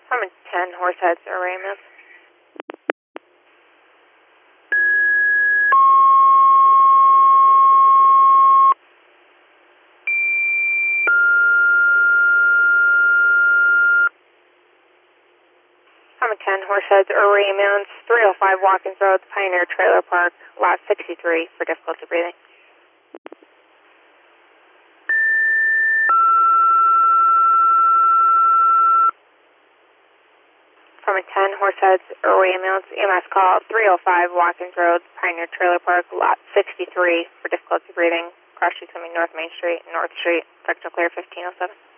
I'm at 10 Horseheads Array, ma'am. I'm at 10 Horseheads Array, ma'am. 305 Watkins Road, Pioneer Trailer Park, lot 63 for difficulty breathing. From a 10 Horseheads Array, ma'am. EMS call 305 Watkins Road, Pioneer Trailer Park, lot 63 for difficulty breathing. Cross street coming North Main Street, North Street, sector clear 1507.